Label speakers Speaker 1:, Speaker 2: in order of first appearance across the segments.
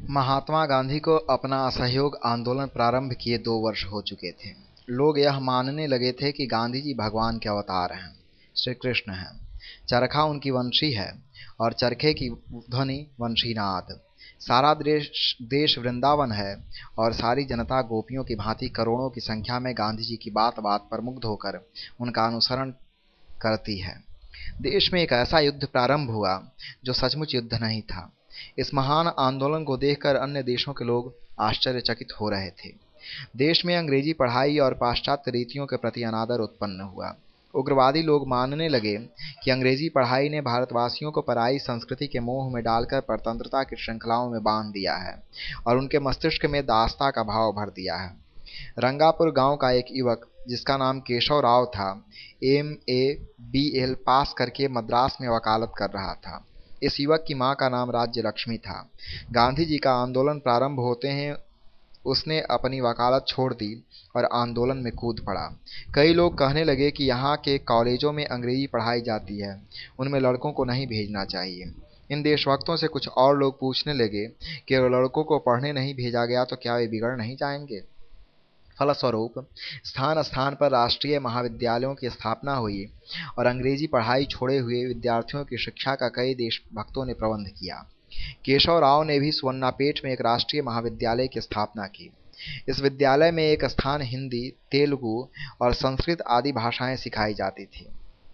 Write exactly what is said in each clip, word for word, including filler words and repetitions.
Speaker 1: महात्मा गांधी को अपना असहयोग आंदोलन प्रारंभ किए दो वर्ष हो चुके थे। लोग यह मानने लगे थे कि गांधी जी भगवान के अवतार हैं, श्री कृष्ण हैं। चरखा उनकी वंशी है और चरखे की ध्वनि वंशीनाद। सारा देश देश वृंदावन है और सारी जनता गोपियों की भांति करोड़ों की संख्या में गांधी जी की बात बात पर मुग्ध होकर उनका अनुसरण करती है। देश में एक ऐसा युद्ध प्रारंभ हुआ जो सचमुच युद्ध नहीं था। इस महान आंदोलन को देखकर अन्य देशों के लोग आश्चर्यचकित हो रहे थे। देश में अंग्रेजी पढ़ाई और पाश्चात्य रीतियों के प्रति अनादर उत्पन्न हुआ। उग्रवादी लोग मानने लगे कि अंग्रेजी पढ़ाई ने भारतवासियों को पराई संस्कृति के मोह में डालकर परतंत्रता की श्रृंखलाओं में बांध दिया है और उनके मस्तिष्क में दासता का भाव भर दिया है। रंगापुर गांव का एक युवक जिसका नाम केशव राव था, M A B L pass करके मद्रास में वकालत कर रहा था। इस युवक की मां का नाम राज्य लक्ष्मी था। गांधी जी का आंदोलन प्रारंभ होते हैं उसने अपनी वकालत छोड़ दी और आंदोलन में कूद पड़ा। कई लोग कहने लगे कि यहाँ के कॉलेजों में अंग्रेजी पढ़ाई जाती है, उनमें लड़कों को नहीं भेजना चाहिए। इन देशभक्तों से कुछ और लोग पूछने लगे कि अगर लड़कों को पढ़ने नहीं भेजा गया तो क्या वे बिगड़ नहीं जाएंगे। फलस्वरूप स्थान स्थान पर राष्ट्रीय महाविद्यालयों की स्थापना हुई और अंग्रेजी पढ़ाई छोड़े हुए विद्यार्थियों की शिक्षा का कई देशभक्तों ने प्रबंध किया। केशव राव ने भी सुवर्णापेट में एक राष्ट्रीय महाविद्यालय की स्थापना की। इस विद्यालय में एक स्थान हिंदी, तेलुगु और संस्कृत आदि भाषाएं सिखाई जाती थी।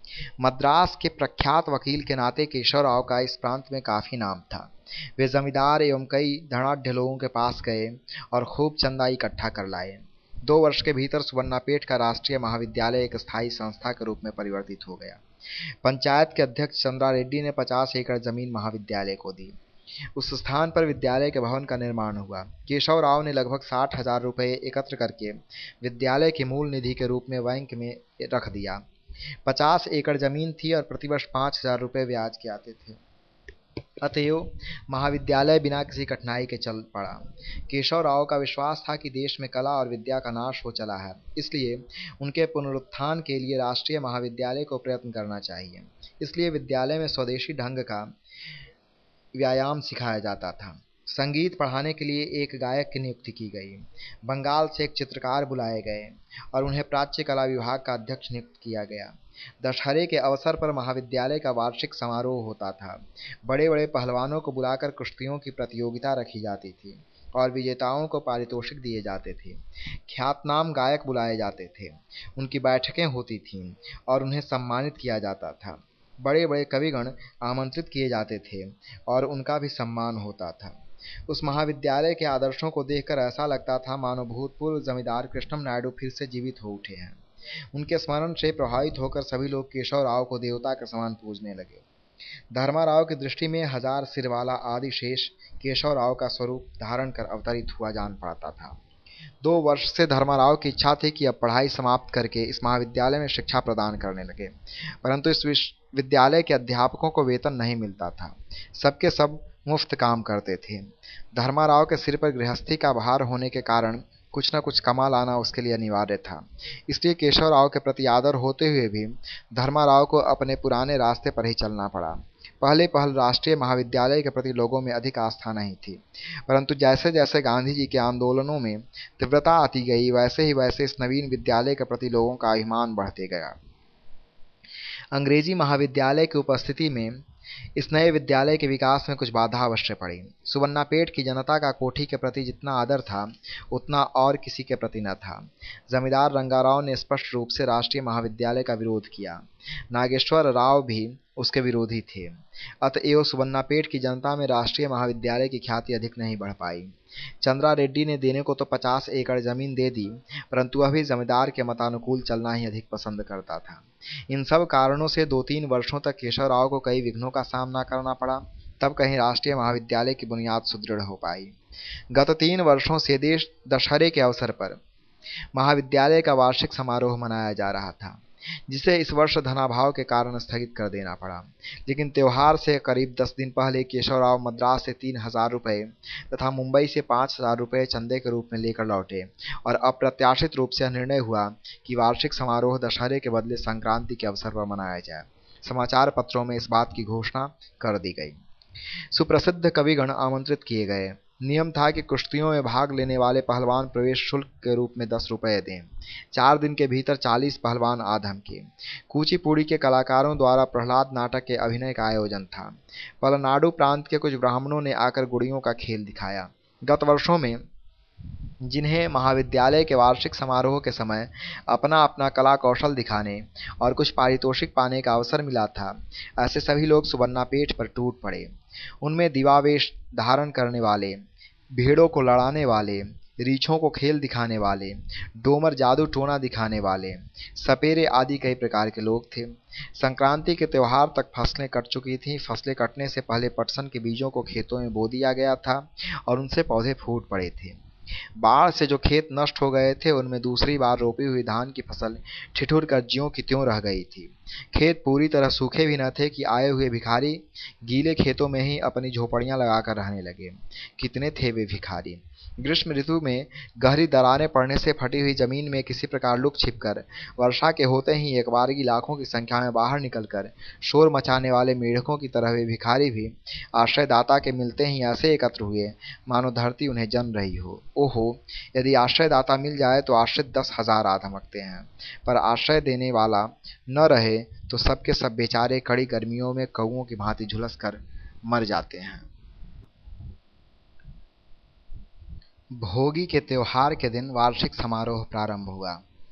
Speaker 1: मद्रास के प्रख्यात वकील के नाते केशव राव का इस प्रांत में काफी नाम था। वे जमींदार एवं कई धनाढ्य लोगों के पास गए और खूब चंदा इकट्ठा कर लाए। दो वर्ष के भीतर सुवर्णापेट का राष्ट्रीय महाविद्यालय एक स्थायी संस्था के रूप में परिवर्तित हो गया। पंचायत के अध्यक्ष चंद्रा रेड्डी ने पचास एकड़ जमीन महाविद्यालय को दी। उस स्थान पर विद्यालय के भवन का निर्माण हुआ। केशव राव ने लगभग साठ हजार रुपये एकत्र करके विद्यालय की मूल निधि के रूप में बैंक में रख दिया। पचास एकड़ जमीन थी और प्रतिवर्ष पाँच हजार रुपये ब्याज के आते थे। अतएव महाविद्यालय बिना किसी कठिनाई के चल पड़ा। केशव राव का विश्वास था कि देश में कला और विद्या का नाश हो चला है, इसलिए उनके पुनरुत्थान के लिए राष्ट्रीय महाविद्यालय को प्रयत्न करना चाहिए। इसलिए विद्यालय में स्वदेशी ढंग का व्यायाम सिखाया जाता था। संगीत पढ़ाने के लिए एक गायक की नियुक्ति की गई। बंगाल से एक चित्रकार बुलाए गए और उन्हें प्राच्य कला विभाग का अध्यक्ष नियुक्त किया गया। दशहरे के अवसर पर महाविद्यालय का वार्षिक समारोह होता था। बड़े बड़े पहलवानों को बुलाकर कुश्तियों की प्रतियोगिता रखी जाती थी और विजेताओं को पारितोषिक दिए जाते थे। ख्यातनाम गायक बुलाए जाते थे, उनकी बैठकें होती थीं और उन्हें सम्मानित किया जाता था। बड़े बड़े कविगण आमंत्रित किए जाते थे और उनका भी सम्मान होता था। उस महाविद्यालय के आदर्शों को देखकर ऐसा लगता था मानो भूतपूर्व जमींदार कृष्णम नायडू फिर से जीवित हो उठे हैं। उनके स्मरण से प्रभावित होकर सभी लोग केशव राव को देवता के समान पूजने लगे। धर्माराव की दृष्टि में हजार सिरवाला आदि शेष केशव राव का स्वरूप धारण कर अवतरित हुआ जान पड़ता था। दो वर्ष से धर्माराव की इच्छा थी कि अब पढ़ाई समाप्त करके इस महाविद्यालय में शिक्षा प्रदान करने लगे, परंतु इस विश्वविद्यालय के अध्यापकों को वेतन नहीं मिलता था। सबके सब मुफ्त काम करते थे। धर्माराव के सिर पर गृहस्थी का भार होने के कारण कुछ न कुछ कमा लाना उसके लिए अनिवार्य था। इसलिए केशव राव के प्रति आदर होते हुए भी धर्माराव को अपने पुराने रास्ते पर ही चलना पड़ा। पहले पहल राष्ट्रीय महाविद्यालय के प्रति लोगों में अधिक आस्था नहीं थी, परंतु जैसे जैसे गांधी जी के आंदोलनों में तीव्रता आती गई, वैसे ही वैसे इस नवीन विद्यालय के प्रति लोगों का अभिमान बढ़ते गया। अंग्रेजी महाविद्यालय की उपस्थिति में इस नए विद्यालय के विकास में कुछ बाधा अवश्य पड़ी। सुवर्णापेट की जनता का कोठी के प्रति जितना आदर था, उतना और किसी के प्रति न था। जमींदार रंगाराव ने स्पष्ट रूप से राष्ट्रीय महाविद्यालय का विरोध किया। नागेश्वर राव भी उसके विरोधी थे। अतएव सुवर्णापेट की जनता में राष्ट्रीय महाविद्यालय की ख्याति अधिक नहीं बढ़ पाई। चंद्रा रेड्डी ने देने को तो पचास एकड़ जमीन दे दी, परंतु वह भी जमींदार के मतानुकूल चलना ही अधिक पसंद करता था। इन सब कारणों से दो तीन वर्षों तक केशव राव को कई विघ्नों का सामना करना पड़ा, तब कहीं राष्ट्रीय महाविद्यालय की बुनियाद सुदृढ़ हो पाई। गत तीन वर्षों से देश दशहरे के अवसर पर महाविद्यालय का वार्षिक समारोह मनाया जा रहा था, जिसे इस वर्ष धनाभाव के कारण स्थगित कर देना पड़ा। लेकिन त्योहार से करीब दस दिन पहले केशव राव मद्रास से तीन हजार रुपये तथा मुंबई से पाँच हजार रुपये चंदे के रूप में लेकर लौटे और अप्रत्याशित रूप से निर्णय हुआ कि वार्षिक समारोह दशहरे के बदले संक्रांति के अवसर पर मनाया जाए। समाचार पत्रों में इस बात की घोषणा कर दी गई। सुप्रसिद्ध कविगण आमंत्रित किए गए। नियम था कि कुश्तियों में भाग लेने वाले पहलवान प्रवेश शुल्क के रूप में दस रुपये दें। चार दिन के भीतर चालीस पहलवान आ धमके। कुचिपुड़ी के कलाकारों द्वारा प्रहलाद नाटक के अभिनय का आयोजन था। पलनाडु प्रांत के कुछ ब्राह्मणों ने आकर गुड़ियों का खेल दिखाया। गत वर्षों में जिन्हें महाविद्यालय के वार्षिक समारोह के समय अपना अपना कला कौशल दिखाने और कुछ पारितोषिक पाने का अवसर मिला था, ऐसे सभी लोग सुबन्नापेट पर टूट पड़े। उनमें दिवावेश धारण करने वाले, भीड़ों को लड़ाने वाले, रीछों को खेल दिखाने वाले, डोमर जादू टोना दिखाने वाले, सपेरे आदि कई प्रकार के लोग थे। संक्रांति के त्योहार तक फसलें कट चुकी थीं। फसलें कटने से पहले पटसन के बीजों को खेतों में बो दिया गया था और उनसे पौधे फूट पड़े थे। बाढ़ से जो खेत नष्ट हो गए थे, उनमें दूसरी बार रोपी हुई धान की फसल ठिठुर कर ज्यों की त्यों रह गई थी। खेत पूरी तरह सूखे भी न थे कि आए हुए भिखारी गीले खेतों में ही अपनी झोपड़ियां लगाकर रहने लगे। कितने थे वे भिखारी! ग्रीष्म ऋतु में गहरी दरारें पड़ने से फटी हुई जमीन में किसी प्रकार लुक छिपकर वर्षा के होते ही एक बारगी लाखों की संख्या में बाहर निकलकर शोर मचाने वाले मेढकों की तरह वे भिखारी भी आश्रयदाता के मिलते ही ऐसे एकत्र हुए मानो धरती उन्हें जन रही हो। ओहो, यदि आश्रयदाता मिल जाए तो आश्रित दस हजार आ धमकते हैं, पर आश्रय देने वाला न रहे तो सबके सब बेचारे कड़ी गर्मियों में कौओं की भांति झुलस कर मर जाते हैं। भोगी के त्योहार के दिन वार्षिक समारोह प्रारंभ हुआ।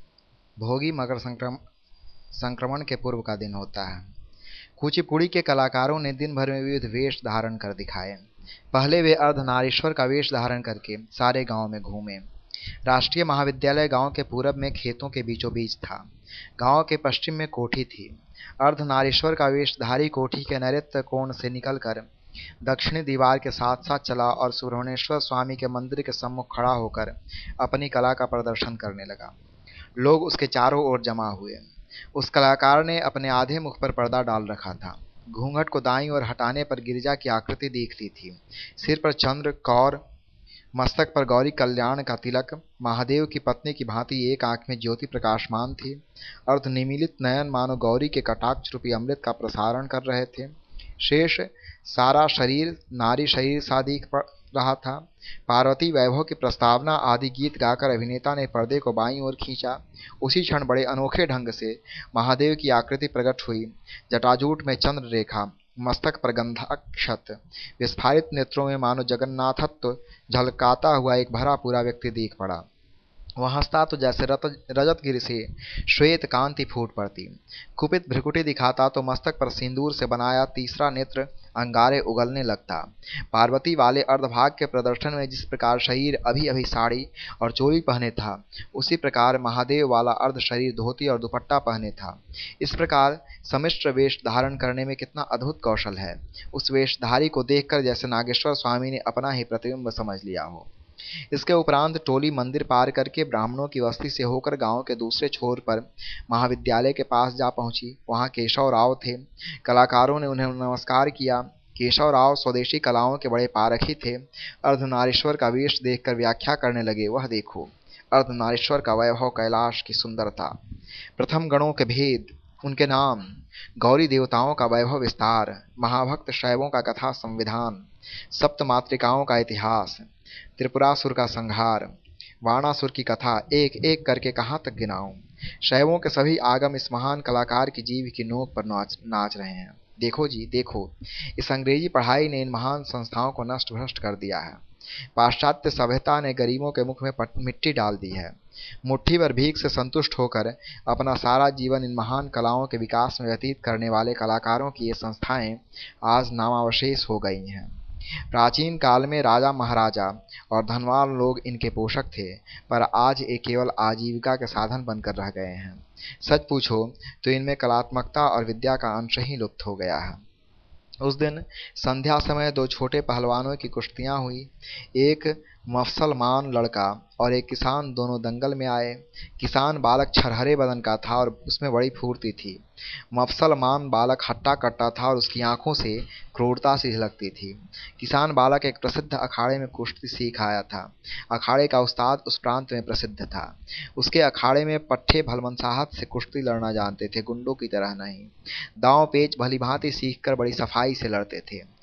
Speaker 1: भोगी मकर संक्रम संक्रमण के पूर्व का दिन होता है। कुचिपुड़ी के कलाकारों ने दिन भर में विविध वेश धारण कर दिखाए। पहले वे अर्धनारीश्वर का वेश धारण करके सारे गांव में घूमे। राष्ट्रीय महाविद्यालय गांव के पूरब में खेतों के बीचों बीच था। गांव के पश्चिम में कोठी थी। अर्धनारीश्वर का वेशधारी कोठी के नैऋत्य कोण से निकलकर दक्षिणी दीवार के साथ साथ चला और सुब्रह्मण्येश्वर स्वामी के मंदिर के सम्मुख खड़ा होकर अपनी कला का प्रदर्शन करने लगा। लोग उसके चारों ओर जमा हुए। उस कलाकार ने अपने आधे मुख पर पर्दा डाल रखा था। घूंघट को दाईं ओर हटाने पर गिरिजा की आकृति दिखती थी। सिर पर चंद्र कौर, मस्तक पर गौरी कल्याण का तिलक, महादेव की पत्नी की भांति एक आंख में ज्योति प्रकाशमान थी। अर्धनिमीलित नयन मानो गौरी के कटाक्ष रूपी अमृत का प्रसारण कर रहे थे। शेष सारा शरीर नारी शरीर सा दिख रहा था। पार्वती वैभव की प्रस्तावना आदि गीत गाकर अभिनेता ने पर्दे को बाईं ओर खींचा। उसी क्षण बड़े अनोखे ढंग से महादेव की आकृति प्रकट हुई। जटाजूट में चंद्र रेखा, मस्तक पर गंधाक्षत, विस्फारित नेत्रों में मानो जगन्नाथत्व झलकाता हुआ एक भरा पूरा व्यक्ति दिख पड़ा। वह हंसता तो जैसे रजत गिरि से श्वेत कांति फूट पड़ती। कुपित भ्रिकुटी दिखाता तो मस्तक पर सिंदूर से बनाया तीसरा नेत्र अंगारे उगलने लगता। पार्वती वाले अर्धभाग के प्रदर्शन में जिस प्रकार शरीर अभी अभी साड़ी और चोली पहने था, उसी प्रकार महादेव वाला अर्ध शरीर धोती और दुपट्टा पहने था। इस प्रकार सम्मिश्र वेश धारण करने में कितना अद्भुत कौशल है। उस वेशधारी को देखकर जैसे नागेश्वर स्वामी ने अपना ही प्रतिबिंब समझ लिया हो। इसके उपरांत टोली मंदिर पार करके ब्राह्मणों की बस्ती से होकर गांव के दूसरे छोर पर महाविद्यालय के पास जा पहुंची। वहां केशव राव थे। कलाकारों ने उन्हें नमस्कार किया। केशव राव स्वदेशी कलाओं के बड़े पारखी थे। अर्धनारीश्वर का वेश देखकर व्याख्या करने लगे, वह देखो, अर्धनारीश्वर का वैभव, कैलाश की सुंदरता, प्रथम गणों के भेद, उनके नाम, गौरी देवताओं का वैभव विस्तार, महाभक्त शैवों का कथा संविधान, सप्त मातृकाओं का इतिहास, त्रिपुरासुर का संहार, वाणासुर की कथा, एक एक करके कहाँ तक गिनाऊं। शैवों के सभी आगम इस महान कलाकार की जीभ की नोक पर नाच नाच रहे हैं। देखो जी देखो, इस अंग्रेजी पढ़ाई ने इन महान संस्थाओं को नष्ट भ्रष्ट कर दिया है। पाश्चात्य सभ्यता ने गरीबों के मुख में मिट्टी डाल दी है। मुट्ठी भर भीख से संतुष्ट होकर अपना सारा जीवन इन महान कलाओं के विकास में व्यतीत करने वाले कलाकारों की ये संस्थाएं आज नामावशेष हो गई हैं। प्राचीन काल में राजा महाराजा और धनवान लोग इनके पोषक थे, पर आज ये केवल आजीविका के साधन बनकर रह गए हैं। सच पूछो तो इनमें कलात्मकता और विद्या का अंश ही लुप्त हो गया है। उस दिन संध्या समय दो छोटे पहलवानों की कुश्तियां हुई। एक मफसलमान लड़का और एक किसान दोनों दंगल में आए। किसान बालक छरहरे बदन का था और उसमें बड़ी फुर्ती थी। मफसलमान बालक हट्टा कट्टा था और उसकी आंखों से क्रूरता सी झलकती थी। किसान बालक एक प्रसिद्ध अखाड़े में कुश्ती सीख आया था। अखाड़े का उस्ताद उस प्रांत में प्रसिद्ध था। उसके अखाड़े में पट्टे भलमनसाहत से कुश्ती लड़ना जानते थे, गुंडों की तरह नहीं। दांव पेच भली भांति सीख कर बड़ी सफाई से लड़ते थे।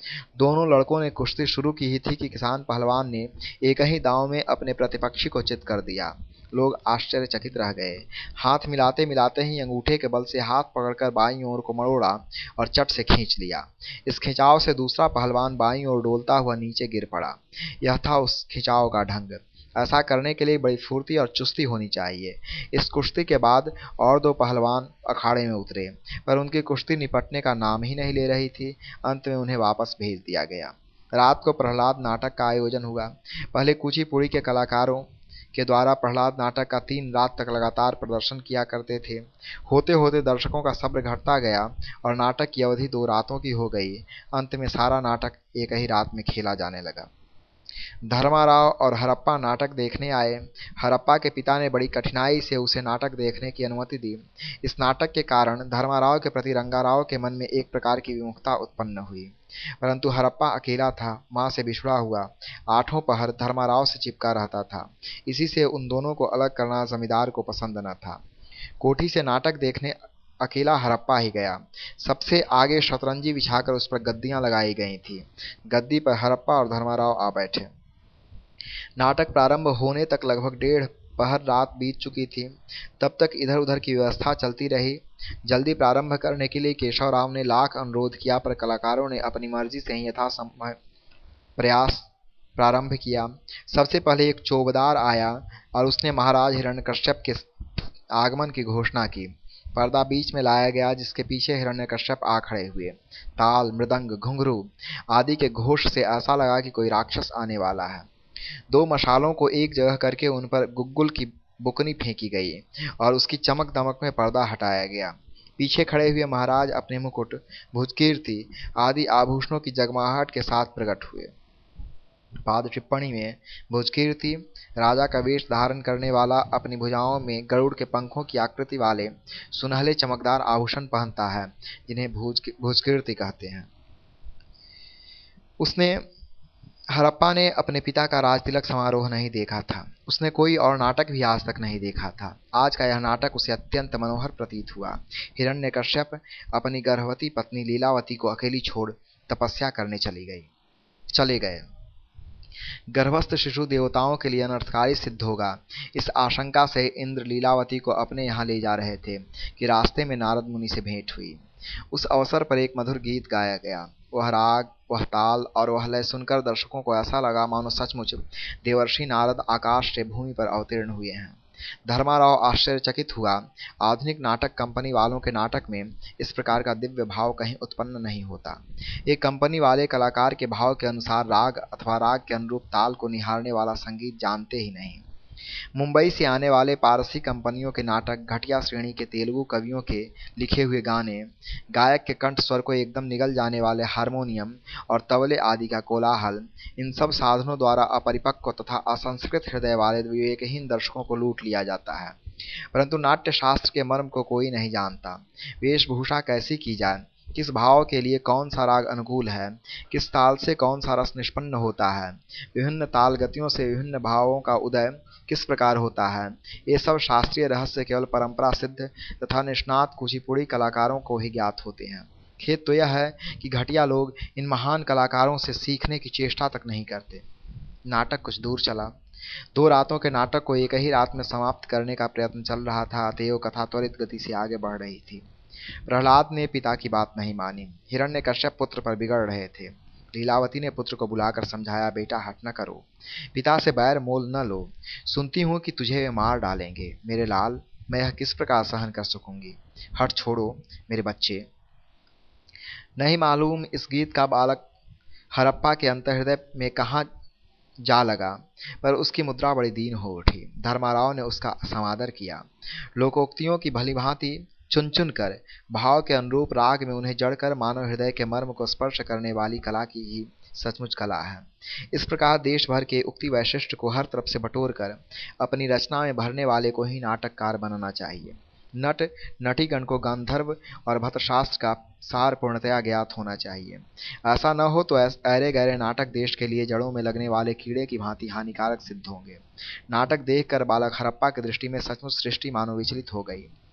Speaker 1: दोनों लड़कों ने कुश्ती शुरू की ही थी कि किसान पहलवान ने एक ही दांव में अपने प्रतिपक्षी को चित कर दिया। लोग आश्चर्यचकित रह गए। हाथ मिलाते मिलाते ही अंगूठे के बल से हाथ पकड़कर बाईं ओर को मरोड़ा और चट से खींच लिया। इस खिंचाव से दूसरा पहलवान बाईं ओर डोलता हुआ नीचे गिर पड़ा। यह था उस खिंचाव का ढंग। ऐसा करने के लिए बड़ी फुर्ती और चुस्ती होनी चाहिए। इस कुश्ती के बाद और दो पहलवान अखाड़े में उतरे, पर उनकी कुश्ती निपटने का नाम ही नहीं ले रही थी। अंत में उन्हें वापस भेज दिया गया। रात को प्रहलाद नाटक का आयोजन हुआ। पहले कुचिपुड़ी के कलाकारों के द्वारा प्रहलाद नाटक का तीन रात तक लगातार प्रदर्शन किया करते थे। होते होते दर्शकों का सब्र घटता गया और नाटक की अवधि दो रातों की हो गई। अंत में सारा नाटक एक ही रात में खेला जाने लगा। धर्माराव और हरप्पा नाटक देखने आए। हरप्पा के पिता ने बड़ी कठिनाई से उसे नाटक देखने की अनुमति दी। इस नाटक के कारण धर्माराव के प्रति रंगाराव के मन में एक प्रकार की विमुखता उत्पन्न हुई। परंतु हरप्पा अकेला था, माँ से बिछड़ा हुआ, आठों पहर धर्माराव से चिपका रहता था। इसी से उन दोनों को अलग करना जमींदार को पसंद न था। कोठी से नाटक देखने अकेला हरप्पा ही गया। सबसे आगे शतरंजी बिछाकर उस पर गद्दियां लगाई गई थी। गद्दी पर हरप्पा और धर्माराव आ बैठे। नाटक प्रारंभ होने तक लगभग डेढ़ पहर रात बीत चुकी थी। तब तक इधर उधर की व्यवस्था चलती रही। जल्दी प्रारंभ करने के लिए केशवराव ने लाख अनुरोध किया, पर कलाकारों ने अपनी मर्जी से ही यथासंभव प्रयास प्रारंभ किया। सबसे पहले एक चौबदार आया और उसने महाराज हिरण्यकश्यप के आगमन की घोषणा की। पर्दा बीच में लाया गया, जिसके पीछे हिरण्यकश्यप आ खड़े हुए। ताल, मृदंग, घुंघरू आदि के घोष से ऐसा लगा कि कोई राक्षस आने वाला है। दो मशालों को एक जगह करके उन पर गुग्गुल की बुकनी फेंकी गई और उसकी चमक दमक में पर्दा हटाया गया। पीछे खड़े हुए महाराज अपने मुकुट, भुजकीर्ति आदि आभूषणों की जगमगाहट के साथ प्रकट हुए। पाद टिप्पणी में भुजकीर्ति राजा का वेश धारण करने वाला अपनी भुजाओं में गरुड़ के पंखों की आकृति वाले सुनहले चमकदार आभूषण पहनता है, जिन्हें भुजकीर्ति कहते हैं। उसने हरप्पा ने अपने पिता का राजतिलक समारोह नहीं देखा था। उसने कोई और नाटक भी आज तक नहीं देखा था। आज का यह नाटक उसे अत्यंत मनोहर प्रतीत हुआ। हिरण्यकश्यप अपनी गर्भवती पत्नी लीलावती को अकेली छोड़ तपस्या करने चली गई चले गए। गर्भस्थ शिशु देवताओं के लिए अनर्थकारी सिद्ध होगा। इस आशंका से इंद्र लीलावती को अपने यहाँ ले जा रहे थे कि रास्ते में नारद मुनि से भेंट हुई। उस अवसर पर एक मधुर गीत गाया गया। वह राग, वह ताल और वह लय सुनकर दर्शकों को ऐसा लगा मानो सचमुच देवर्षि नारद आकाश से भूमि पर अवतीर्ण हुए हैं। धर्माराव आश्चर्यचकित हुआ। आधुनिक नाटक कंपनी वालों के नाटक में इस प्रकार का दिव्य भाव कहीं उत्पन्न नहीं होता। एक कंपनी वाले कलाकार के भाव के अनुसार राग अथवा राग के अनुरूप ताल को निहारने वाला संगीत जानते ही नहीं। मुंबई से आने वाले पारसी कंपनियों के नाटक, घटिया श्रेणी के तेलुगु कवियों के लिखे हुए गाने, गायक के कंठ स्वर को एकदम निगल जाने वाले हारमोनियम और तबले आदि का कोलाहल, इन सब साधनों द्वारा अपरिपक्व तथा असंस्कृत हृदय वाले विवेकहीन दर्शकों को लूट लिया जाता है। परंतु नाट्य शास्त्र के मर्म को कोई नहीं जानता। वेशभूषा कैसी की जाए, किस भाव के लिए कौन सा राग अनुकूल है, किस ताल से कौन सा रस निष्पन्न होता है, विभिन्न ताल गतियों से विभिन्न भावों का उदय किस प्रकार होता है, ये सब शास्त्रीय रहस्य केवल परंपरा सिद्ध तथा निष्णात कुचिपुड़ी कलाकारों को ही ज्ञात होते हैं। खेद तो यह है कि घटिया लोग इन महान कलाकारों से सीखने की चेष्टा तक नहीं करते। नाटक कुछ दूर चला। दो रातों के नाटक को एक ही रात में समाप्त करने का प्रयत्न चल रहा था, अतएव कथा त्वरित गति से आगे बढ़ रही थी। प्रहलाद ने पिता की बात नहीं मानी। हिरण्यकश्यप पुत्र पर बिगड़ रहे थे। लीलावती ने पुत्र को बुलाकर समझाया, बेटा हठ न करो, पिता से बैर मोल न लो। सुनती हूँ कि तुझे वे मार डालेंगे। मेरे लाल, मैं यह किस प्रकार सहन कर सकूंगी। हठ छोड़ो मेरे बच्चे। नहीं मालूम इस गीत का बालक हरप्पा के अंतर्हृदय में कहाँ जा लगा, पर उसकी मुद्रा बड़ी दीन हो उठी। धर्माराव ने उसका समादर किया। लोकोक्तियों की भली भांति चुन चुन कर भाव के अनुरूप राग में उन्हें जड़कर मानव हृदय के मर्म को स्पर्श करने वाली कला की ही सचमुच कला है। इस प्रकार देश भर के उक्ति वैशिष्ट को हर तरफ से बटोर कर अपनी रचना में भरने वाले को ही नाटककार बनना चाहिए। नट नटीगण को गांधर्व और भट्टशास्त्र का सार पूर्णतया ज्ञात होना चाहिए। ऐसा न हो तो ऐरे गहरे नाटक देश के लिए जड़ों में लगने वाले कीड़े की भांति हानिकारक सिद्ध होंगे। नाटक देखकर बालक हरप्पा की दृष्टि में सचमुच सृष्टि मानो विचलित हो गई।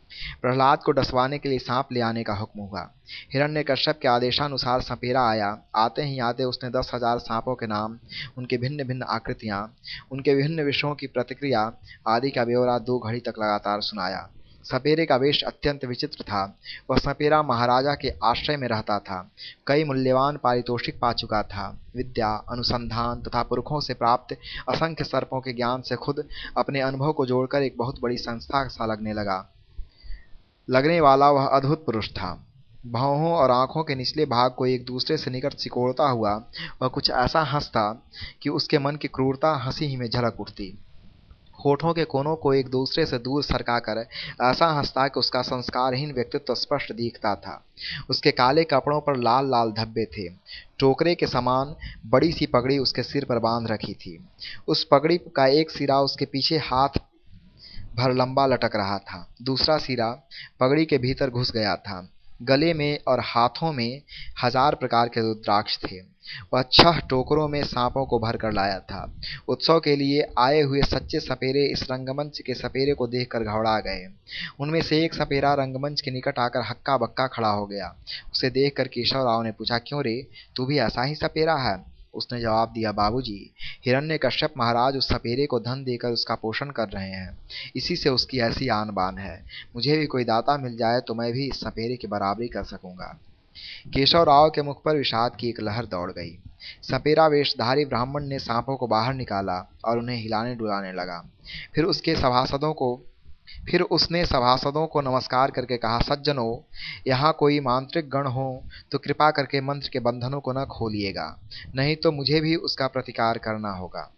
Speaker 1: प्रहलाद को डसवाने के लिए सांप ले आने का हुक्म हुआ। हिरण्यकश्यप के आदेशानुसार सपेरा आया। आते ही आते उसने दस हजार सांपों के नाम, उनके भिन्न भिन्न आकृतियां, उनके विभिन्न विषयों की प्रतिक्रिया आदि का ब्यौरा दो घड़ी तक लगातार सुनाया। सपेरे का वेश अत्यंत विचित्र था। वह सपेरा महाराजा के आश्रय में रहता था। कई मूल्यवान पारितोषिक पा चुका था। विद्या, अनुसंधान तथा पुरखों से प्राप्त असंख्य सर्पों के ज्ञान से खुद अपने अनुभव को जोड़कर एक बहुत बड़ी संस्था सा लगने लगा लगने वाला वह अद्भुत पुरुष था। भौहों और आंखों के निचले भाग को एक दूसरे से निकट सिकोड़ता हुआ वह कुछ ऐसा हंसता कि उसके मन की क्रूरता हंसी ही में झलक उठती। होठों के कोनों को एक दूसरे से दूर सरकाकर ऐसा हंसता कि उसका संस्कारहीन व्यक्तित्व स्पष्ट दिखता था। उसके काले कपड़ों पर लाल लाल धब्बे थे। टोकरे के समान बड़ी सी पगड़ी उसके सिर पर बांध रखी थी। उस पगड़ी का एक सिरा उसके पीछे हाथ भर लंबा लटक रहा था। दूसरा सिरा पगड़ी के भीतर घुस गया था। गले में और हाथों में हजार प्रकार के रुद्राक्ष थे। वह छह टोकरों में सांपों को भर कर लाया था। उत्सव के लिए आए हुए सच्चे सपेरे इस रंगमंच के सपेरे को देखकर घबरा गए। उनमें से एक सपेरा रंगमंच के निकट आकर हक्का बक्का खड़ा हो गया। उसे देखकर केशव राव ने पूछा, क्यों रे, तू भी ऐसा ही सपेरा है? उसने जवाब दिया, बाबूजी, हिरण्यकश्यप महाराज उस सपेरे को धन देकर उसका पोषण कर रहे हैं। इसी से उसकी ऐसी आन बान है। मुझे भी कोई दाता मिल जाए तो मैं भी इस सपेरे की बराबरी कर सकूंगा। केशव राव के मुख पर विषाद की एक लहर दौड़ गई। सपेरा वेशधारी ब्राह्मण ने सांपों को बाहर निकाला और उन्हें हिलाने डुलाने लगा। फिर उसके सभासदों को फिर उसने सभासदों को नमस्कार करके कहा, सज्जनों, यहाँ कोई मांत्रिक गण हो तो कृपा करके मंत्र के बंधनों को न खोलिएगा, नहीं तो मुझे भी उसका प्रतिकार करना होगा।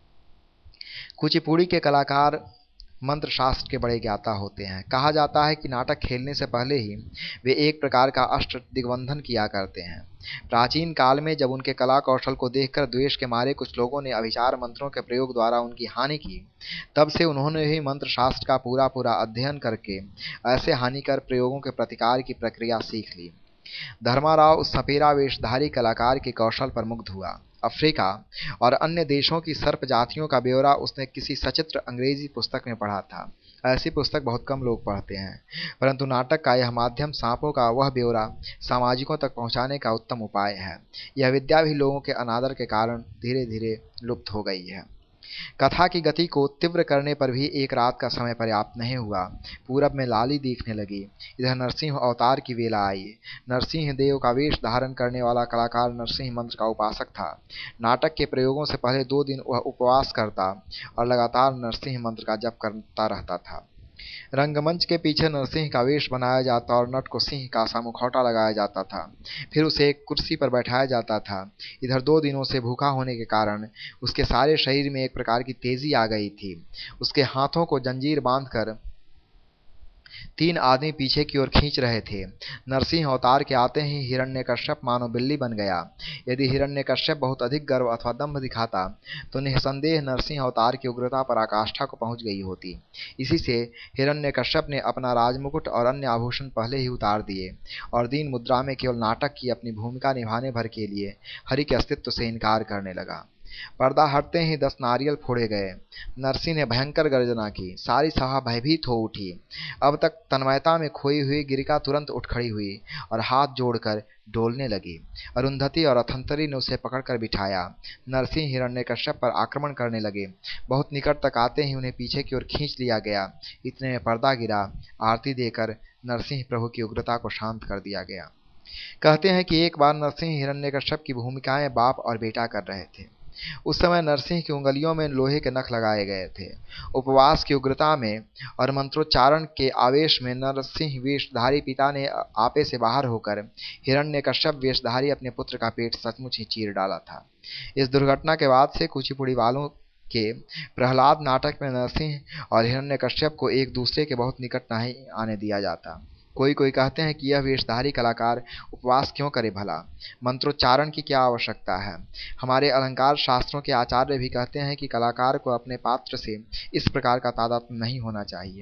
Speaker 1: कुचिपुड़ी के कलाकार मंत्र शास्त्र के बड़े ज्ञाता होते हैं। कहा जाता है कि नाटक खेलने से पहले ही वे एक प्रकार का अष्ट दिग्बंधन किया करते हैं। प्राचीन काल में जब उनके कला कौशल को देखकर द्वेष के मारे कुछ लोगों ने अभिचार मंत्रों के प्रयोग द्वारा उनकी हानि की, तब से उन्होंने भी मंत्र शास्त्र का पूरा पूरा अध्ययन करके ऐसे हानिकर प्रयोगों के प्रतिकार की प्रक्रिया सीख ली। धर्माराव उस सपेरा वेशधारी कलाकार के कौशल पर मुग्ध हुआ। अफ्रीका और अन्य देशों की सर्प जातियों का ब्यौरा उसने किसी सचित्र अंग्रेजी पुस्तक में पढ़ा था। ऐसी पुस्तक बहुत कम लोग पढ़ते हैं, परंतु नाटक का यह माध्यम सांपों का वह ब्यौरा सामाजिकों तक पहुंचाने का उत्तम उपाय है। यह विद्या भी लोगों के अनादर के कारण धीरे धीरे लुप्त हो गई है। कथा की गति को तीव्र करने पर भी एक रात का समय पर्याप्त नहीं हुआ। पूरब में लाली दिखने लगी। इधर नरसिंह अवतार की वेला आई। नरसिंह देव का वेश धारण करने वाला कलाकार नरसिंह मंत्र का उपासक था। नाटक के प्रयोगों से पहले दो दिन वह उपवास करता और लगातार नरसिंह मंत्र का जप करता रहता था। रंगमंच के पीछे नरसिंह का वेश बनाया जाता और नट को सिंह का सा मुखौटा लगाया जाता था। फिर उसे एक कुर्सी पर बैठाया जाता था। इधर दो दिनों से भूखा होने के कारण उसके सारे शरीर में एक प्रकार की तेजी आ गई थी। उसके हाथों को जंजीर बांधकर तीन आदमी पीछे की ओर खींच रहे थे। नरसिंह अवतार के आते ही हिरण्यकश्यप मानो बिल्ली बन गया। यदि हिरण्यकश्यप बहुत अधिक गर्व अथवा दंभ दिखाता तो निसंदेह नरसिंह अवतार की उग्रता पराकाष्ठा को पहुंच गई होती। इसी से हिरण्यकश्यप ने अपना राजमुकुट और अन्य आभूषण पहले ही उतार दिए और दीन मुद्रा में केवल नाटक की अपनी भूमिका निभाने भर के लिए हरि के अस्तित्व से इनकार करने लगा। पर्दा हटते ही दस नारियल फोड़े गए। नरसिंह ने भयंकर गर्जना की। सारी सभा भयभीत हो उठी। अब तक तन्मयता में खोई हुई गिरिका तुरंत उठ खड़ी हुई और हाथ जोड़कर डोलने लगी। अरुंधति और अथंतरी ने उसे पकड़कर बिठाया। नरसिंह हिरण्यकश्यप पर आक्रमण करने लगे। बहुत निकट तक आते ही उन्हें पीछे की ओर खींच लिया गया। इतने में पर्दा गिरा। आरती देकर नरसिंह प्रभु की उग्रता को शांत कर दिया गया। कहते हैं कि एक बार नरसिंह हिरण्यकश्यप की भूमिकाएं बाप और बेटा कर रहे थे। उस समय नरसिंह की उंगलियों में लोहे के नख लगाए गए थे। उपवास की उग्रता में और मंत्रोच्चारण के आवेश में नरसिंह वेशधारी पिता ने आपे से बाहर होकर हिरण्यकश्यप वेशधारी अपने पुत्र का पेट सचमुच ही चीर डाला था। इस दुर्घटना के बाद से कुचिपुड़ी वालों के प्रहलाद नाटक में नरसिंह और हिरण्यकश्यप को एक दूसरे के बहुत निकट नहीं आने दिया जाता। कोई कोई कहते हैं कि यह वेशधारी कलाकार उपवास क्यों करे भला, मंत्रोच्चारण की क्या आवश्यकता है। हमारे अलंकार शास्त्रों के आचार्य भी कहते हैं कि कलाकार को अपने पात्र से इस प्रकार का तादात्म्य नहीं होना चाहिए।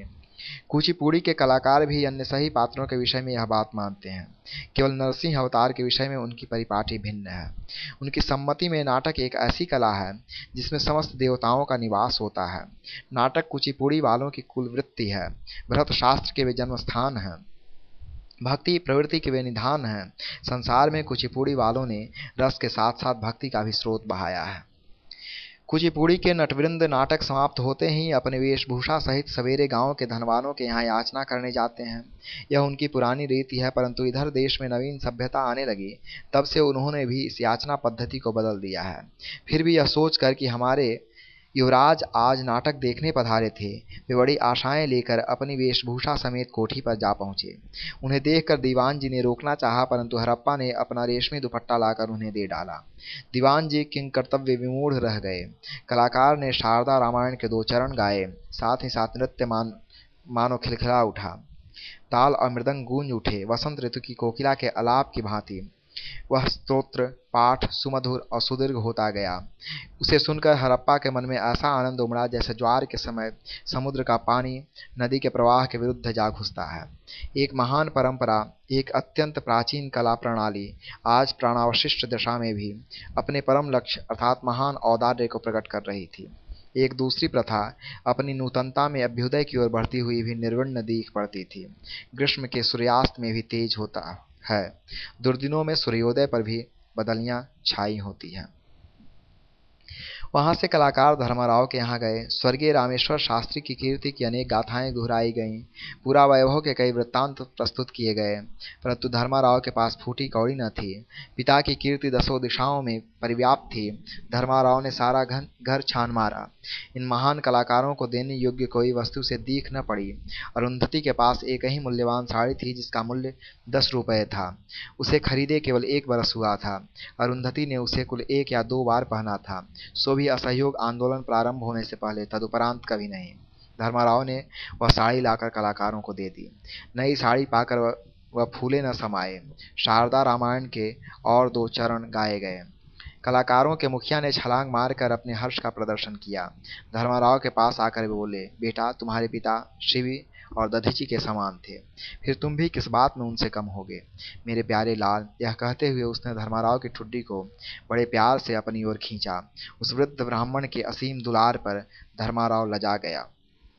Speaker 1: कुचिपुड़ी के कलाकार भी अन्य सही पात्रों के विषय में यह बात मानते हैं। केवल नरसिंह अवतार के विषय में उनकी परिपाटी भिन्न है। उनकी सम्मति में नाटक एक ऐसी कला है जिसमें समस्त देवताओं का निवास होता है। नाटक कुचिपुड़ी वालों की कुलवृत्ति है, भरत शास्त्र के वे जन्मस्थान हैं, भक्ति प्रवृत्ति के वे निधान हैं। संसार में कुचिपुड़ी वालों ने रस के साथ साथ भक्ति का भी स्रोत बहाया है। कुचिपुड़ी के नटवृंद नाटक समाप्त होते ही अपने वेशभूषा सहित सवेरे गांव के धनवानों के यहाँ याचना करने जाते हैं। यह उनकी पुरानी रीति है, परंतु इधर देश में नवीन सभ्यता आने लगी तब से उन्होंने भी इस याचना पद्धति को बदल दिया है। फिर भी यह सोचकर कि हमारे युवराज आज नाटक देखने पधारे थे, वे बड़ी आशाएं लेकर अपनी वेशभूषा समेत कोठी पर जा पहुंचे। उन्हें देखकर दीवान जी ने रोकना चाहा, परंतु हरप्पा ने अपना रेशमी दुपट्टा लाकर उन्हें दे डाला। दीवान जी किंग कर्तव्य विमूढ़ रह गए। कलाकार ने शारदा रामायण के दो चरण गाए, साथ ही साथ नृत्य मान मानो खिलखिला उठा। ताल और मृदंग गूंज उठे। वसंत ऋतु की कोकिला के अलाप की भांति वह स्तोत्र पाठ सुमधुर और सुदीर्घ होता गया। उसे सुनकर हरप्पा के मन में ऐसा आनंद उमड़ा जैसे ज्वार के समय समुद्र का पानी नदी के प्रवाह के विरुद्ध जा घुसता है। एक महान परंपरा, एक अत्यंत प्राचीन कला प्रणाली आज प्राणावशिष्ट दशा में भी अपने परम लक्ष्य अर्थात महान औदार्य को प्रकट कर रही थी। एक दूसरी प्रथा अपनी नूतनता में अभ्युदय की ओर बढ़ती हुई भी निर्विण्ण दिख पड़ती थी। ग्रीष्म के सूर्यास्त में भी तेज होता है, दुर्दिनों में सूर्योदय पर भी बदलियां छाई होती हैं। वहां से कलाकार धर्माराव के यहाँ गए। स्वर्गीय रामेश्वर शास्त्री की कीर्ति की अनेक गाथाएं दोहराई गईं, पूरा वैभव के कई वृत्तांत प्रस्तुत किए गए, परंतु धर्माराव के पास फूटी कौड़ी न थी। पिता की कीर्ति दसों दिशाओं में परिव्याप्त थी। धर्माराव ने सारा घर घर छान मारा। इन महान कलाकारों को देने योग्य कोई वस्तु से दीख न पड़ी। अरुंधति के पास एक ही मूल्यवान साड़ी थी जिसका मूल्य दस रुपये था। उसे खरीदे केवल एक बरस हुआ था। अरुंधति ने उसे कुल एक या दो बार पहना था, सो भी असहयोग आंदोलन प्रारंभ होने से पहले, तदुपरांत कभी नहीं। धर्माराव ने वह साड़ी लाकर कलाकारों को दे दी। नई साड़ी पाकर वह, वह फूले न समाये। शारदा रामायण के और दो चरण गाए गए। कलाकारों के मुखिया ने छलांग मारकर अपने हर्ष का प्रदर्शन किया। धर्माराव के पास आकर बोले, बेटा तुम्हारे पिता शिवी और दधीची के समान थे, फिर तुम भी किस बात में उनसे कम होगे मेरे प्यारे लाल। यह कहते हुए उसने धर्माराव की ठुड्डी को बड़े प्यार से अपनी ओर खींचा। उस वृद्ध ब्राह्मण के असीम दुलार पर धर्माराव लजा गया।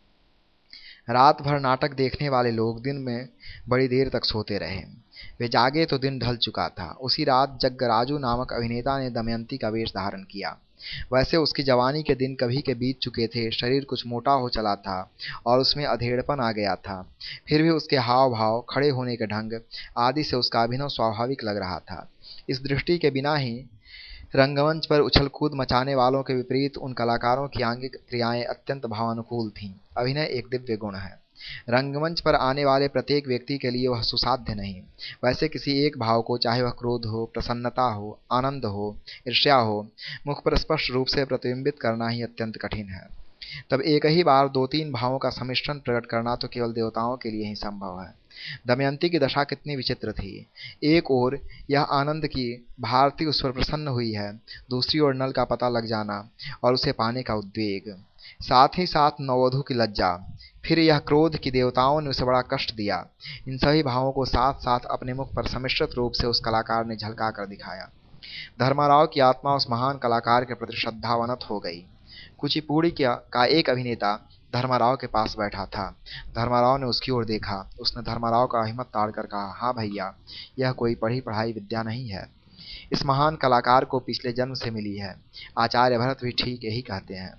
Speaker 1: रात भर नाटक देखने वाले लोग दिन में बड़ी देर तक सोते रहे। वे जागे तो दिन ढल चुका था। उसी रात जग्गराजू नामक अभिनेता ने दमयंती का वेश धारण किया। वैसे उसकी जवानी के दिन कभी के बीत चुके थे। शरीर कुछ मोटा हो चला था और उसमें अधेड़पन आ गया था। फिर भी उसके हाव भाव, खड़े होने के ढंग आदि से उसका अभिनय स्वाभाविक लग रहा था। इस दृष्टि के बिना ही रंगमंच पर उछल कूद मचाने वालों के विपरीत उन कलाकारों की आंगिक क्रियाएं अत्यंत भावानुकूल थीं। अभिनय एक दिव्य गुण है। रंगमंच पर आने वाले प्रत्येक व्यक्ति के लिए वह सुसाध्य नहीं। वैसे किसी एक भाव को, चाहे वह क्रोध हो, प्रसन्नता हो, आनंद हो, ईर्ष्या हो, मुख पर स्पष्ट रूप से प्रतिबिंबित करना ही अत्यंत कठिन है। तब एक ही बार दो तीन भावों का सम्मिश्रण प्रकट करना तो केवल देवताओं के लिए ही संभव है। दमयंती की दशा कितनी विचित्र थी। एक ओर यह आनंद की भारती उस पर प्रसन्न हुई है, दूसरी ओर नल का पता लग जाना और उसे पाने का उद्वेग, साथ ही साथ नववधू की लज्जा, फिर यह क्रोध कि देवताओं ने उसे बड़ा कष्ट दिया। इन सभी भावों को साथ साथ अपने मुख पर सम्मिश्रित रूप से उस कलाकार ने झलका कर दिखाया। धर्माराव की आत्मा उस महान कलाकार के प्रति श्रद्धावनत हो गई। कुचिपुड़ी का एक अभिनेता धर्माराव के पास बैठा था। धर्माराव ने उसकी ओर देखा। उसने धर्माराव का हिम्मत ताड़कर कहा, हाँ भैया, यह कोई पढ़ी पढ़ाई विद्या नहीं है। इस महान कलाकार को पिछले जन्म से मिली है। आचार्य भरत भी ठीक यही कहते हैं।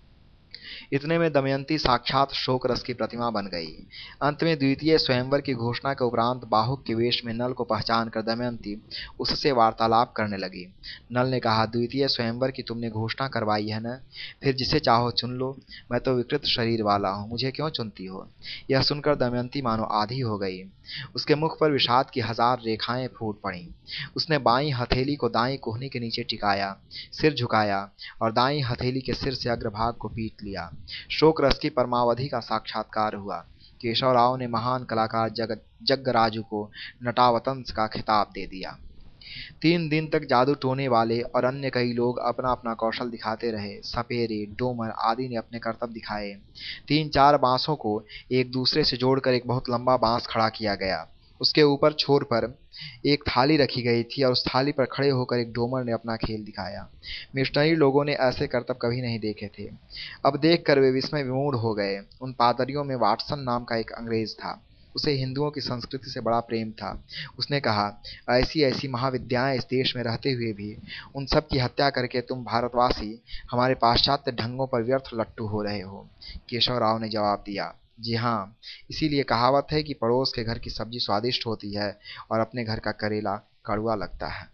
Speaker 1: इतने में दमयंती साक्षात शोक रस की प्रतिमा बन गई। अंत में द्वितीय स्वयंवर की घोषणा के उपरांत बाहुक के वेश में नल को पहचान कर दमयंती उससे वार्तालाप करने लगी। नल ने कहा, द्वितीय स्वयंवर की तुमने घोषणा करवाई है न, फिर जिसे चाहो चुन लो। मैं तो विकृत शरीर वाला हूँ, मुझे क्यों चुनती हो। यह सुनकर दमयंती मानो आधी हो गई। उसके मुख पर विषाद की हजार रेखाएं फूट पड़ीं। उसने बाईं हथेली को दाईं कोहनी के नीचे टिकाया, सिर झुकाया और दाईं हथेली के सिर से अग्रभाग को पीट लिया। शोक रस की परमावधि का साक्षात्कार हुआ। केशवराव ने महान कलाकार जग जग्गराजू को नटावतंस का खिताब दे दिया। तीन दिन तक जादू टोने वाले और अन्य कई लोग अपना अपना कौशल दिखाते रहे। सपेरे, डोमर आदि ने अपने करतब दिखाए। तीन चार बांसों को एक दूसरे से जोड़कर एक बहुत लंबा बांस खड़ा किया गया। उसके ऊपर छोर पर एक थाली रखी गई थी और उस थाली पर खड़े होकर एक डोमर ने अपना खेल दिखाया। मिशनरी लोगों ने ऐसे करतब कभी नहीं देखे थे। अब देखकर वे विस्मय विमूढ़ हो गए। उन पादरियों में वाटसन नाम का एक अंग्रेज था। उसे हिंदुओं की संस्कृति से बड़ा प्रेम था। उसने कहा, ऐसी ऐसी महाविद्याएं इस देश में रहते हुए भी उन सब की हत्या करके तुम भारतवासी हमारे पाश्चात्य ढंगों पर व्यर्थ लट्टू हो रहे हो। केशव राव ने जवाब दिया, जी हाँ, इसीलिए कहावत है कि पड़ोस के घर की सब्जी स्वादिष्ट होती है और अपने घर का करेला कड़वा लगता है।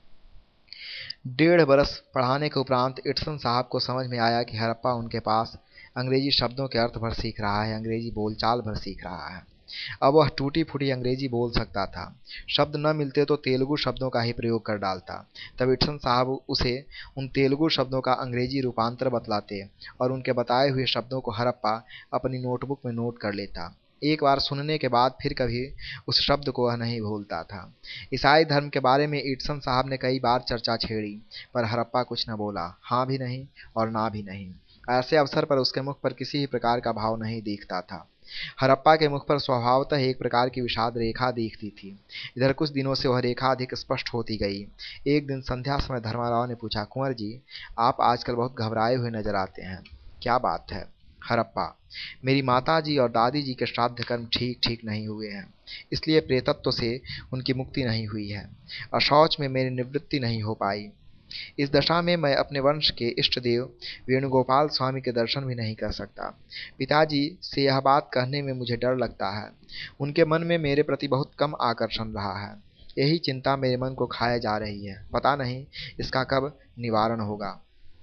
Speaker 1: डेढ़ बरस पढ़ाने के उपरांत इटसन साहब को समझ में आया कि हरप्पा उनके पास अंग्रेजी शब्दों के अर्थ भर सीख रहा है, अंग्रेजी बोलचाल भर सीख रहा है। अब वह टूटी फूटी अंग्रेजी बोल सकता था। शब्द न मिलते तो तेलुगु शब्दों का ही प्रयोग कर डालता। तब इटसन साहब उसे उन तेलुगु शब्दों का अंग्रेजी रूपांतर बतलाते और उनके बताए हुए शब्दों को हरप्पा अपनी नोटबुक में नोट कर लेता। एक बार सुनने के बाद फिर कभी उस शब्द को वह नहीं भूलता था। ईसाई धर्म के बारे में इटसन साहब ने कई बार चर्चा छेड़ी, पर हरप्पा कुछ न बोला, हाँ भी नहीं और ना भी नहीं। ऐसे अवसर पर उसके मुख पर किसी भी प्रकार का भाव नहीं दिखता था। हरप्पा के मुख पर स्वभावतः एक प्रकार की विषाद रेखा दिखती थी। इधर कुछ दिनों से वह रेखा अधिक स्पष्ट होती गई। एक दिन संध्या समय धर्माराव ने पूछा, कुंवर जी, आप आजकल बहुत घबराए हुए नजर आते हैं, क्या बात है? हरप्पा, मेरी माता जी और दादी जी के श्राद्ध कर्म ठीक ठीक नहीं हुए हैं, इसलिए प्रेतत्व से उनकी मुक्ति नहीं हुई है और शौच में मेरी निवृत्ति नहीं हो पाई। इस दशा में मैं अपने वंश के इष्ट देव वेणुगोपाल स्वामी के दर्शन भी नहीं कर सकता। पिताजी से यह बात कहने में मुझे डर लगता है। उनके मन में मेरे प्रति बहुत कम आकर्षण रहा है। यही चिंता मेरे मन को खाए जा रही है। पता नहीं इसका कब निवारण होगा।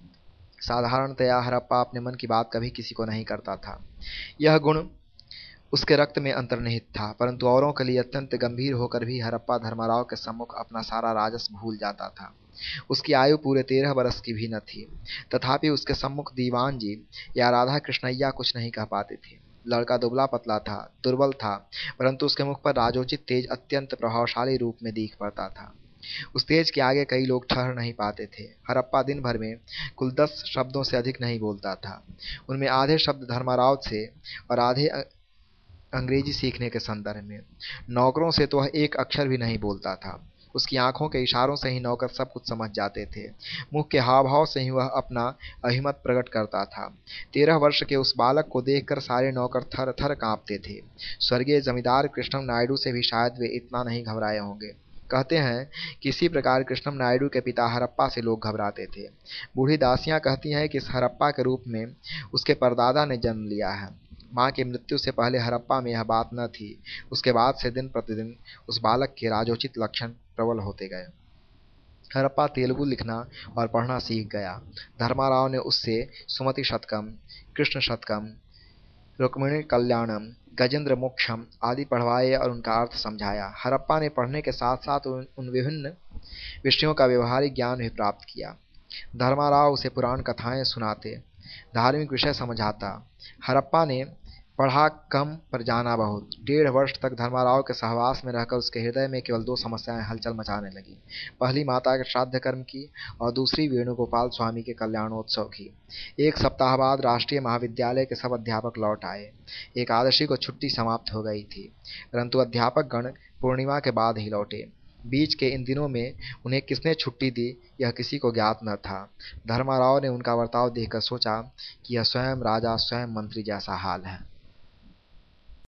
Speaker 1: साधारणतया हरप्पा अपने मन की बात कभी किसी को नहीं करता था। यह गुण उसके रक्त में अंतर्निहित था, परंतु औरों के लिए अत्यंत गंभीर होकर भी हरप्पा धर्माराव के सम्मुख अपना सारा राजस भूल जाता था। उसकी आयु पूरे तेरह बरस की भी न थी, तथापि उसके सम्मुख दीवान जी या राधा कृष्णैया कुछ नहीं कह पाते थे। लड़का दुबला पतला था, दुर्बल था, परंतु उसके मुख पर राजोचित तेज अत्यंत प्रभावशाली रूप में दिख पड़ता था। उस तेज के आगे कई लोग ठहर नहीं पाते थे। हरप्पा दिन भर में कुल दस शब्दों से अधिक नहीं बोलता था। उनमें आधे शब्द धर्माराव से और आधे अंग्रेजी सीखने के संदर्भ में। नौकरों से तो वह एक अक्षर भी नहीं बोलता था। उसकी आंखों के इशारों से ही नौकर सब कुछ समझ जाते थे। मुख के हाव भाव से ही वह अपना अहिमत प्रकट करता था। तेरह वर्ष के उस बालक को देखकर सारे नौकर थर थर कांपते थे। स्वर्गीय जमींदार कृष्णम नायडू से भी शायद वे इतना नहीं घबराए होंगे। कहते हैं कि इसी प्रकार कृष्णम नायडू के पिता हरप्पा से लोग घबराते थे। बूढ़ी दासियां कहती हैं कि इस हरप्पा के रूप में उसके परदादा ने जन्म लिया है। माँ की मृत्यु से पहले हरप्पा में यह बात न थी। उसके बाद से दिन प्रतिदिन उस बालक के राजोचित लक्षण प्रबल होते गए। हरप्पा तेलुगु लिखना और पढ़ना सीख गया। धर्माराव ने उससे सुमति शतकम, कृष्ण शतकम, रुक्मिणी कल्याणम, गजेंद्र मोक्षम आदि पढ़वाए और उनका अर्थ समझाया। हरप्पा ने पढ़ने के साथ साथ उन, उन विभिन्न विषयों का व्यवहारिक ज्ञान भी प्राप्त किया। धर्माराव उसे पुराण कथाएं सुनाते, धार्मिक विषय समझाता। हरप्पा ने पढ़ा कम पर जाना बहुत। डेढ़ वर्ष तक धर्माराव के सहवास में रहकर उसके हृदय में केवल दो समस्याएं हलचल मचाने लगीं। पहली माता के श्राद्ध कर्म की और दूसरी वेणुगोपाल स्वामी के कल्याणोत्सव की। एक सप्ताह बाद राष्ट्रीय महाविद्यालय के सब अध्यापक लौट आए। एकादशी को छुट्टी समाप्त हो गई थी, परंतु अध्यापक गण पूर्णिमा के बाद ही लौटे। बीच के इन दिनों में उन्हें किसने छुट्टी दी यह किसी को ज्ञात न था। धर्माराव ने उनका बर्ताव देखकर सोचा कि यह स्वयं राजा स्वयं मंत्री जैसा हाल है।